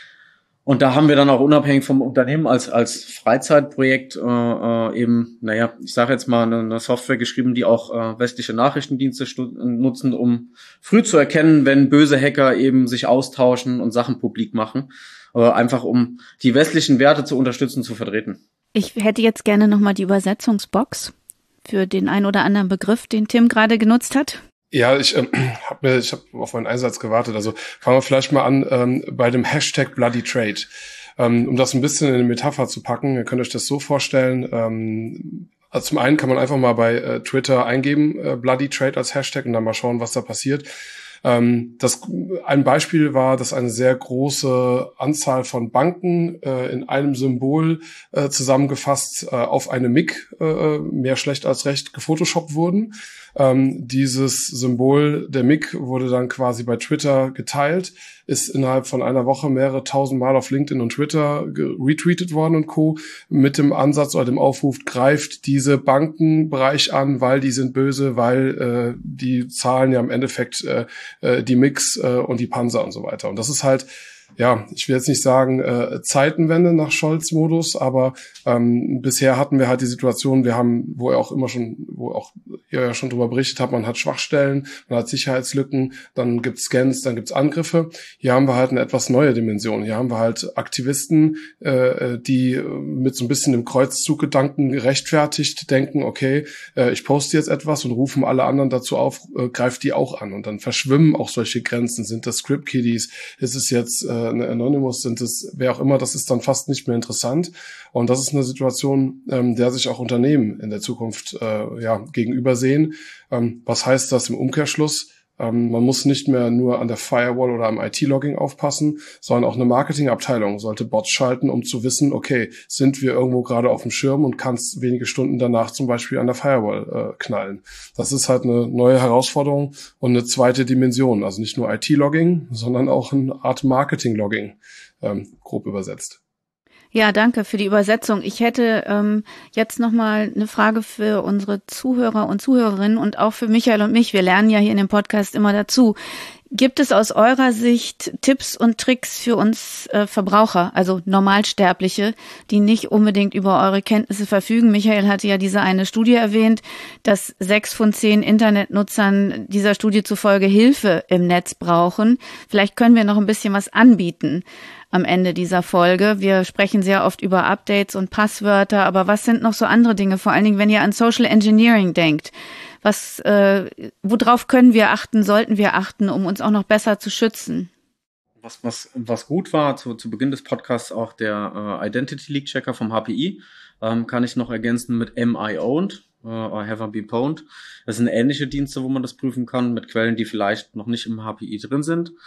Und da haben wir dann auch unabhängig vom Unternehmen als als Freizeitprojekt äh, äh, eben, naja, ich sage jetzt mal, eine, eine Software geschrieben, die auch äh, westliche Nachrichtendienste stu- nutzen, um früh zu erkennen, wenn böse Hacker eben sich austauschen und Sachen publik machen. Aber einfach um die westlichen Werte zu unterstützen, zu vertreten. Ich hätte jetzt gerne nochmal die Übersetzungsbox für den ein oder anderen Begriff, den Tim gerade genutzt hat. Ja, ich ähm, habe ich hab auf meinen Einsatz gewartet. Also fangen wir vielleicht mal an ähm, bei dem Hashtag Bloody Trade. Ähm, um das ein bisschen in eine Metapher zu packen, ihr könnt euch das so vorstellen. Ähm, also zum einen kann man einfach mal bei äh, Twitter eingeben, äh, Bloody Trade als Hashtag und dann mal schauen, was da passiert. Ähm, das, ein Beispiel war, dass eine sehr große Anzahl von Banken äh, in einem Symbol äh, zusammengefasst äh, auf eine M I C, äh, mehr schlecht als recht, gefotoshoppt wurden. Ähm, dieses Symbol der M I C wurde dann quasi bei Twitter geteilt, ist innerhalb von einer Woche mehrere tausend Mal auf LinkedIn und Twitter retweetet worden und Co. mit dem Ansatz oder dem Aufruf, greift diese Bankenbereich an, weil die sind böse, weil äh, die zahlen ja im Endeffekt äh, äh, die M I Cs äh, und die Panzer und so weiter. Und das ist halt, ja, ich will jetzt nicht sagen äh, Zeitenwende nach Scholz-Modus, aber ähm, bisher hatten wir halt die Situation, wir haben, wo er auch immer schon, wo auch ihr ja schon drüber berichtet habt, man hat Schwachstellen, man hat Sicherheitslücken, dann gibt's Scans, dann gibt's Angriffe. Hier haben wir halt eine etwas neue Dimension. Hier haben wir halt Aktivisten, äh, die mit so ein bisschen dem Kreuzzuggedanken gerechtfertigt denken, okay, äh, ich poste jetzt etwas und rufen alle anderen dazu auf, äh, greift die auch an. Und dann verschwimmen auch solche Grenzen. Sind das Script-Kiddies? Ist es jetzt äh, eine Anonymous? Sind es wer auch immer? Das ist dann fast nicht mehr interessant. Und das ist eine Situation, ähm, der sich auch Unternehmen in der Zukunft äh, ja gegenüber sehen. Ähm, was heißt das im Umkehrschluss? Ähm, man muss nicht mehr nur an der Firewall oder am I T-Logging aufpassen, sondern auch eine Marketingabteilung sollte Bots schalten, um zu wissen, okay, sind wir irgendwo gerade auf dem Schirm und kann es wenige Stunden danach zum Beispiel an der Firewall äh, knallen. Das ist halt eine neue Herausforderung und eine zweite Dimension. Also nicht nur I T-Logging, sondern auch eine Art Marketing-Logging, ähm, grob übersetzt. Ja, danke für die Übersetzung. Ich hätte ähm, jetzt nochmal eine Frage für unsere Zuhörer und Zuhörerinnen und auch für Michael und mich. Wir lernen ja hier in dem Podcast immer dazu. Gibt es aus eurer Sicht Tipps und Tricks für uns äh, Verbraucher, also Normalsterbliche, die nicht unbedingt über eure Kenntnisse verfügen? Michael hatte ja diese eine Studie erwähnt, dass sechs von zehn Internetnutzern dieser Studie zufolge Hilfe im Netz brauchen. Vielleicht können wir noch ein bisschen was anbieten am Ende dieser Folge. Wir sprechen sehr oft über Updates und Passwörter, aber was sind noch so andere Dinge, vor allen Dingen, wenn ihr an Social Engineering denkt? Was, äh, worauf können wir achten, sollten wir achten, um uns auch noch besser zu schützen? Was, was, was gut war, zu, zu Beginn des Podcasts auch der äh, Identity Leak Checker vom H P I, ähm, kann ich noch ergänzen mit Am I Owned, äh, or Have I Been Pwned. Das sind ähnliche Dienste, wo man das prüfen kann, mit Quellen, die vielleicht noch nicht im H P I drin sind.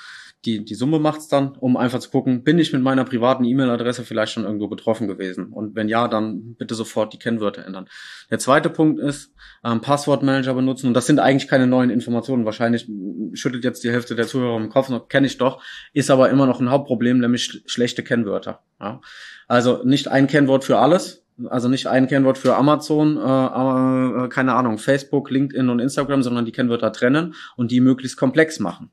die, die Summe macht's dann, um einfach zu gucken, bin ich mit meiner privaten E-Mail-Adresse vielleicht schon irgendwo betroffen gewesen? Und wenn ja, dann bitte sofort die Kennwörter ändern. Der zweite Punkt ist, ähm, Passwortmanager benutzen. Und das sind eigentlich keine neuen Informationen. Wahrscheinlich schüttelt jetzt die Hälfte der Zuhörer im Kopf, noch kenne ich doch, ist aber immer noch ein Hauptproblem, nämlich sch- schlechte Kennwörter. Ja? Also nicht ein Kennwort für alles. Also nicht ein Kennwort für Amazon, äh, äh, keine Ahnung, Facebook, LinkedIn und Instagram, sondern die Kennwörter trennen und die möglichst komplex machen.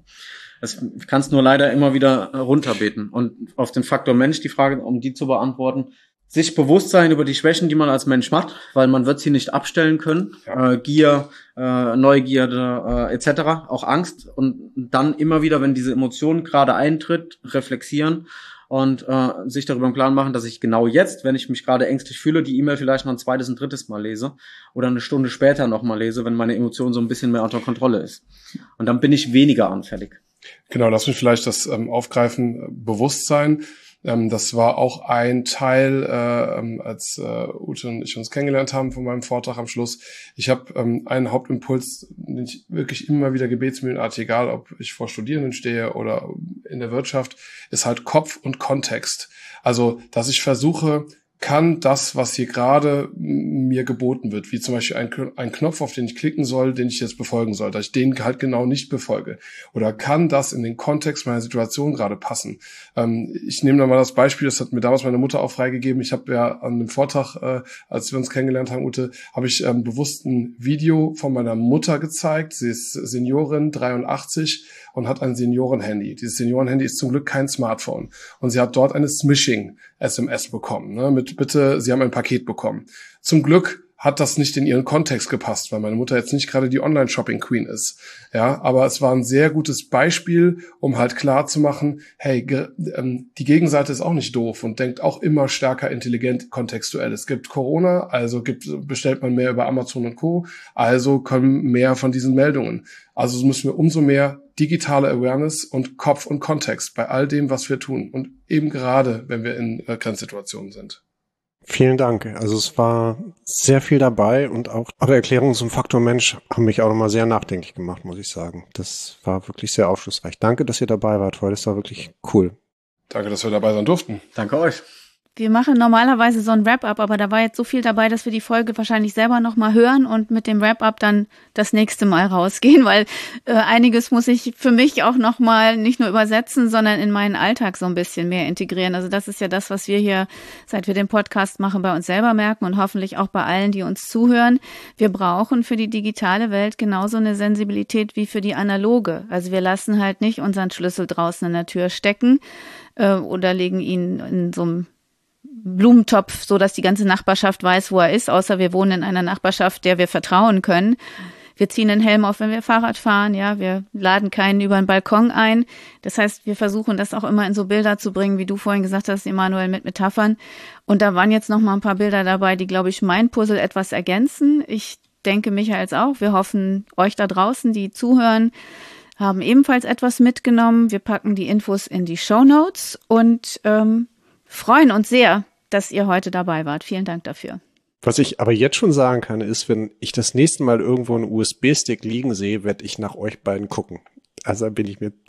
Das kannst nur leider immer wieder runterbeten. Und auf den Faktor Mensch, die Frage, um die zu beantworten, sich bewusst sein über die Schwächen, die man als Mensch macht, weil man wird sie nicht abstellen können. Ja. Äh, Gier, äh, Neugierde äh, et cetera, auch Angst. Und dann immer wieder, wenn diese Emotion gerade eintritt, reflexieren und äh, sich darüber im Klaren machen, dass ich genau jetzt, wenn ich mich gerade ängstlich fühle, die E-Mail vielleicht noch ein zweites und drittes Mal lese oder eine Stunde später nochmal lese, wenn meine Emotion so ein bisschen mehr unter Kontrolle ist. Und dann bin ich weniger anfällig. Genau, lass mich vielleicht das ähm, aufgreifen, Bewusstsein. Ähm, das war auch ein Teil, äh, als äh, Ute und ich uns kennengelernt haben von meinem Vortrag am Schluss. Ich habe ähm, einen Hauptimpuls, den ich wirklich immer wieder gebetsmühlenartig, egal ob ich vor Studierenden stehe oder in der Wirtschaft, ist halt Kopf und Kontext. Also, dass ich versuche, kann das, was hier gerade mir geboten wird, wie zum Beispiel ein, ein Knopf, auf den ich klicken soll, den ich jetzt befolgen soll, dass ich den halt genau nicht befolge. Oder kann das in den Kontext meiner Situation gerade passen? Ähm, ich nehme da mal das Beispiel, das hat mir damals meine Mutter auch freigegeben. Ich habe ja an einem Vortrag, äh, als wir uns kennengelernt haben, Ute, habe ich ähm, bewusst ein Video von meiner Mutter gezeigt. Sie ist Seniorin, dreiundachtzig und hat ein Seniorenhandy. Dieses Seniorenhandy ist zum Glück kein Smartphone. Und sie hat dort eine Smishing-S M S bekommen, ne, mit bitte, Sie haben ein Paket bekommen. Zum Glück hat das nicht in ihren Kontext gepasst, weil meine Mutter jetzt nicht gerade die Online-Shopping-Queen ist. Ja, aber es war ein sehr gutes Beispiel, um halt klar zu machen, hey, ge- ähm, die Gegenseite ist auch nicht doof und denkt auch immer stärker intelligent kontextuell. Es gibt Corona, also gibt, bestellt man mehr über Amazon und Co., also kommen mehr von diesen Meldungen. Also müssen wir umso mehr digitale Awareness und Kopf und Kontext bei all dem, was wir tun. Und eben gerade, wenn wir in äh, Grenzsituationen sind. Vielen Dank. Also es war sehr viel dabei und auch eure Erklärungen zum Faktor Mensch haben mich auch nochmal sehr nachdenklich gemacht, muss ich sagen. Das war wirklich sehr aufschlussreich. Danke, dass ihr dabei wart heute. Das war wirklich cool. Danke, dass wir dabei sein durften. Danke euch. Wir machen normalerweise so ein Wrap-up, aber da war jetzt so viel dabei, dass wir die Folge wahrscheinlich selber nochmal hören und mit dem Wrap-up dann das nächste Mal rausgehen, weil äh, einiges muss ich für mich auch nochmal nicht nur übersetzen, sondern in meinen Alltag so ein bisschen mehr integrieren. Also das ist ja das, was wir hier, seit wir den Podcast machen, bei uns selber merken und hoffentlich auch bei allen, die uns zuhören. Wir brauchen für die digitale Welt genauso eine Sensibilität wie für die analoge. Also wir lassen halt nicht unseren Schlüssel draußen in der Tür stecken äh, oder legen ihn in so einem Blumentopf, so dass die ganze Nachbarschaft weiß, wo er ist, außer wir wohnen in einer Nachbarschaft, der wir vertrauen können. Wir ziehen einen Helm auf, wenn wir Fahrrad fahren, ja, wir laden keinen über den Balkon ein. Das heißt, wir versuchen das auch immer in so Bilder zu bringen, wie du vorhin gesagt hast, Emanuel, mit Metaphern. Und da waren jetzt noch mal ein paar Bilder dabei, die, glaube ich, mein Puzzle etwas ergänzen. Ich denke, Michaels auch. Wir hoffen, euch da draußen, die zuhören, haben ebenfalls etwas mitgenommen. Wir packen die Infos in die Shownotes und ähm, freuen uns sehr, dass ihr heute dabei wart. Vielen Dank dafür. Was ich aber jetzt schon sagen kann, ist, wenn ich das nächste Mal irgendwo einen U S B-Stick liegen sehe, werde ich nach euch beiden gucken. Also bin ich mir,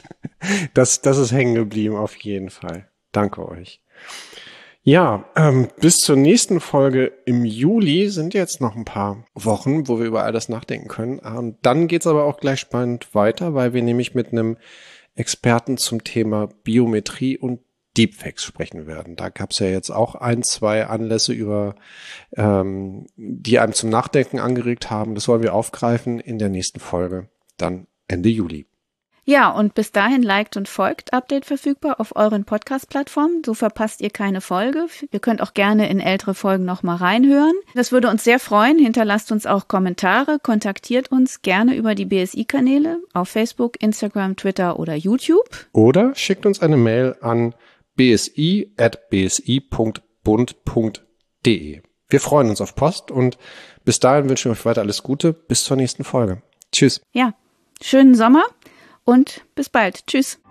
das, das ist hängen geblieben auf jeden Fall. Danke euch. Ja, ähm, bis zur nächsten Folge im Juli sind jetzt noch ein paar Wochen, wo wir über all das nachdenken können. Und dann geht's aber auch gleich spannend weiter, weil wir nämlich mit einem Experten zum Thema Biometrie und Deepfakes sprechen werden. Da gab es ja jetzt auch ein, zwei Anlässe, über ähm, die einem zum Nachdenken angeregt haben. Das wollen wir aufgreifen in der nächsten Folge, dann Ende Juli. Ja, und bis dahin liked und folgt, Update verfügbar auf euren Podcast-Plattformen. So verpasst ihr keine Folge. Ihr könnt auch gerne in ältere Folgen noch mal reinhören. Das würde uns sehr freuen. Hinterlasst uns auch Kommentare. Kontaktiert uns gerne über die B S I-Kanäle auf Facebook, Instagram, Twitter oder YouTube. Oder schickt uns eine Mail an b s i at b s i punkt bund punkt d e. Wir freuen uns auf Post und bis dahin wünschen wir euch weiter alles Gute. Bis zur nächsten Folge. Tschüss. Ja, schönen Sommer und bis bald. Tschüss.